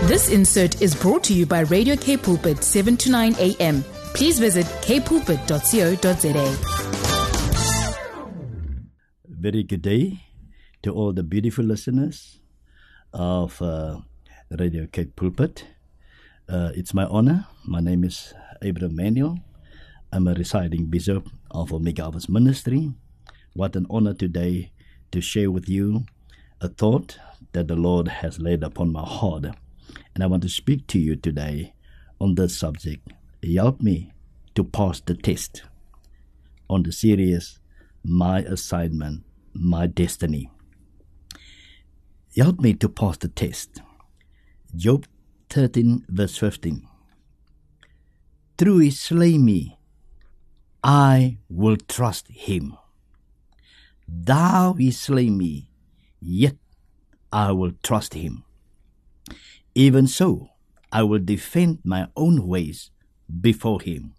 This insert is brought to you by Radio K Pulpit 7 to 9 a.m. Please visit kpulpit.co.za. Very good day to all the beautiful listeners of Radio K Pulpit. It's my honor. My name is Abraham Manuel. I'm a residing bishop of Omega Harvest Ministry. What an honor today to share with you a thought that the Lord has laid upon my heart. And I want to speak to you today on this subject. Help me to pass the test on the series, My Assignment, My Destiny. Help me to pass the test. Job 13 verse 15. Though he slay me, I will trust him. Though he slay me, yet I will trust him. Even so, I will defend my own ways before him.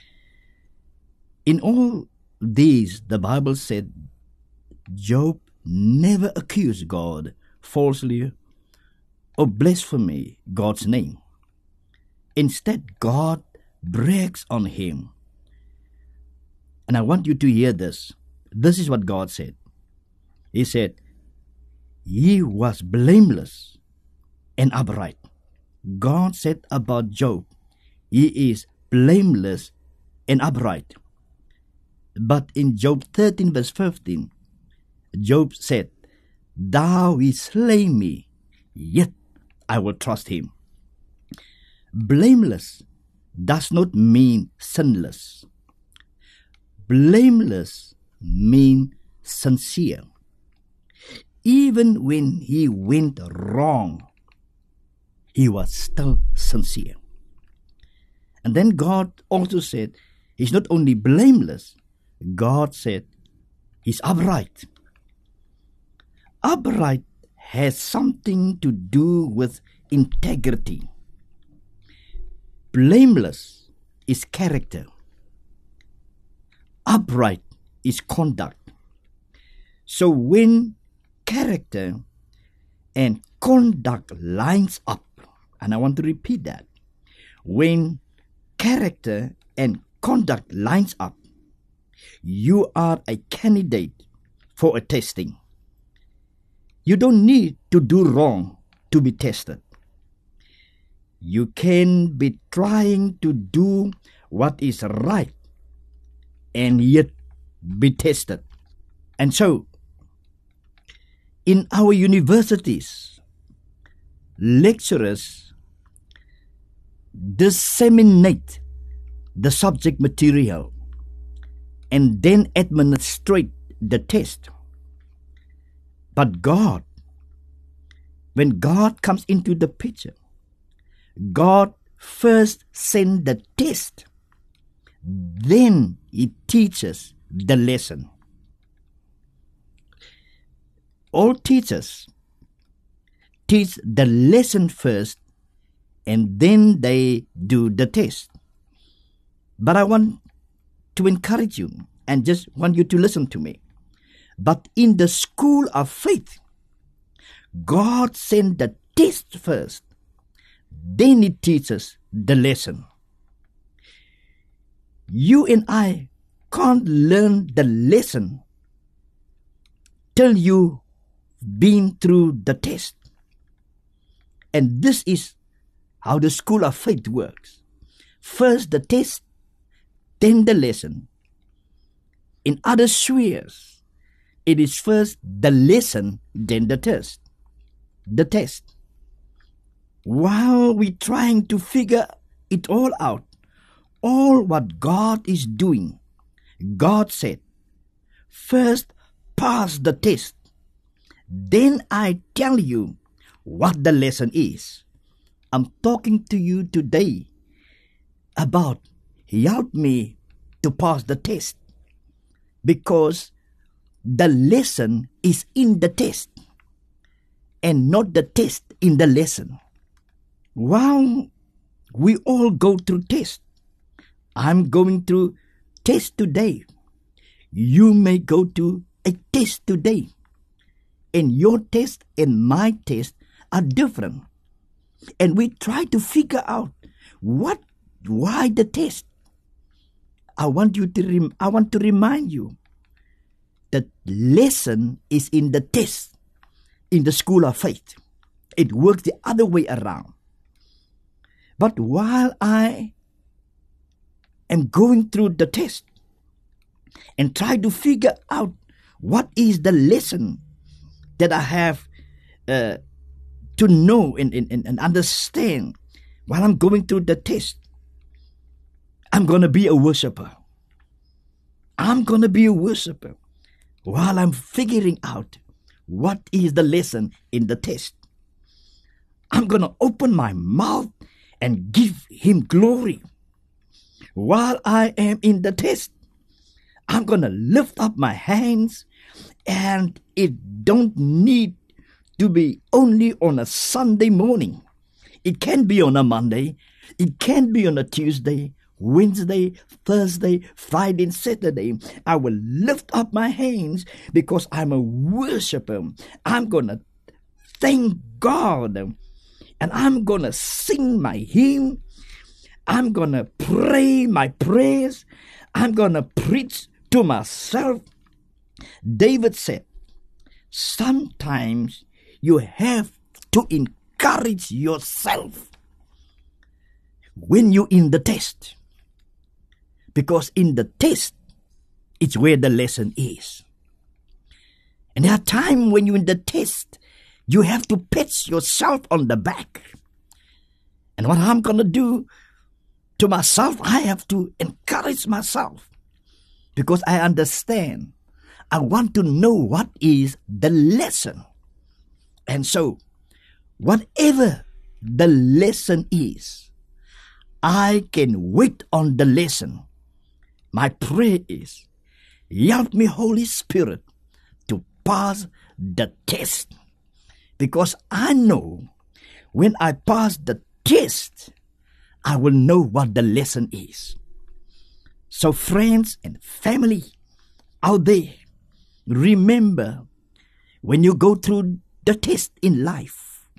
In all these, the Bible said, Job never accused God falsely or blasphemy God's name. Instead, God brags on him. And I want you to hear this. This is what God said. He said, he was blameless and upright. God said about Job, he is blameless and upright. But in Job 13 verse 15, Job said, Thou he slay me, yet I will trust him. Blameless does not mean sinless. Blameless means sincere. Even when he went wrong, he was still sincere. And then God also said, he's not only blameless, God said, he's upright. Upright has something to do with integrity. Blameless is character. Upright is conduct. So when character and conduct lines up, and I want to repeat that, when character and conduct lines up, you are a candidate for a testing. You don't need to do wrong to be tested. You can be trying to do what is right and yet be tested. And so, in our universities, lecturers disseminate the subject material and then administrate the test. But God, when God comes into the picture, God first sends the test, then he teaches the lesson. All teachers teach the lesson first and then they do the test. But I want to encourage you and just want you to listen to me. But in the school of faith, God sent the test first, then he teaches the lesson. You and I can't learn the lesson till you've been through the test. And this is how the school of faith works. First the test, then the lesson. In other spheres, it is first the lesson, then the test. The test. While we're trying to figure it all out, all what God is doing, God said, first pass the test. Then I tell you what the lesson is. I'm talking to you today about help me to pass the test, because the lesson is in the test and not the test in the lesson. While we all go through tests, I'm going through test today. You may go to a test today, and your test and my test are different. and we try to figure out why the test. I want to remind you that lesson is in the test, in the school of faith. It works the other way around. But while I am going through the test and try to figure out what is the lesson that I have to know and understand while I'm going through the test, I'm going to be a worshiper. I'm going to be a worshiper while I'm figuring out what is the lesson in the test. I'm going to open my mouth and give him glory. While I am in the test, I'm going to lift up my hands, and it don't need to be only on a Sunday morning. It can be on a Monday. It can be on a Tuesday, Wednesday, Thursday, Friday, and Saturday. I will lift up my hands because I'm a worshiper. I'm going to thank God, and I'm going to sing my hymn. I'm going to pray my prayers. I'm going to preach to myself. David said, sometimes you have to encourage yourself when you're in the test. Because in the test, it's where the lesson is. And there are times when you're in the test, you have to pat yourself on the back. And what I'm going to do to myself, I have to encourage myself. Because I understand. I want to know what is the lesson. And so, whatever the lesson is, I can wait on the lesson. My prayer is, help me, Holy Spirit, to pass the test. Because I know when I pass the test, I will know what the lesson is. So friends and family out there, remember, when you go through the test in life,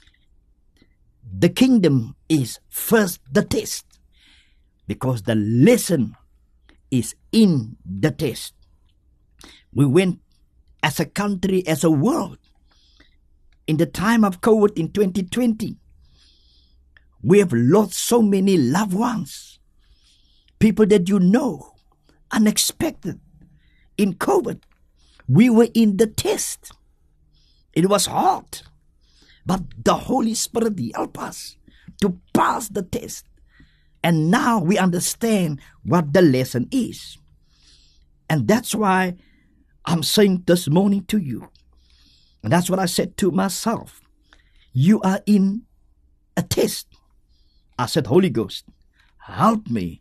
the kingdom is first the test, because the lesson is in the test. We went as a country, as a world, in the time of COVID in 2020, we have lost so many loved ones, people that you know, unexpected. In COVID, we were in the test. It was hard, but the Holy Spirit helped us to pass the test. And now we understand what the lesson is. And that's why I'm saying this morning to you, and that's what I said to myself, you are in a test. I said, Holy Ghost, help me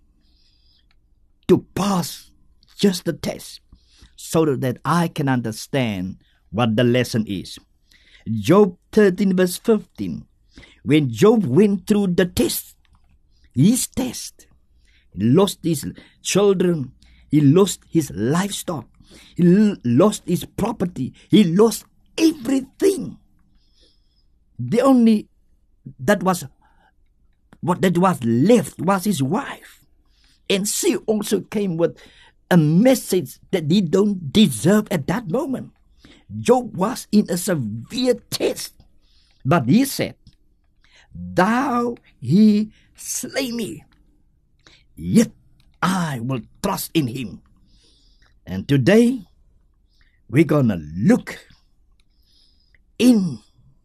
to pass just the test so that I can understand what the lesson is. Job 13 verse 15, when Job went through the test, his test, he lost his children, he lost his livestock, he lost his property, he lost everything. The only that was left was his wife. And she also came with a message that he don't deserve at that moment. Job was in a severe test. But he said, though he slay me, yet I will trust in him. And today, we're going to look in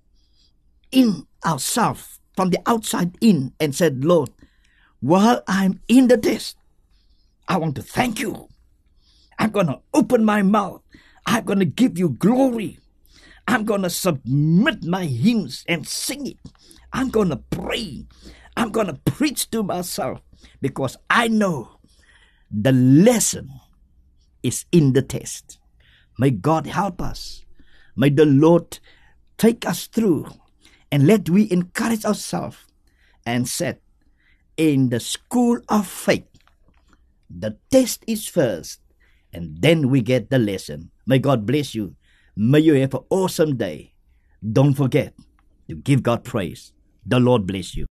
ourselves from the outside in and said, Lord, while I'm in the test, I want to thank you. I'm going to open my mouth. I'm going to give you glory. I'm going to submit my hymns and sing it. I'm going to pray. I'm going to preach to myself because I know the lesson is in the test. May God help us. May the Lord take us through and let we encourage ourselves and said, in the school of faith, the test is first and then we get the lesson. May God bless you. May you have an awesome day. Don't forget to give God praise. The Lord bless you.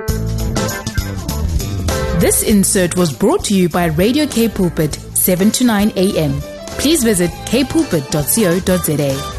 This insert was brought to you by Radio K Pulpit, 7 to 9 a.m. Please visit kpulpit.co.za.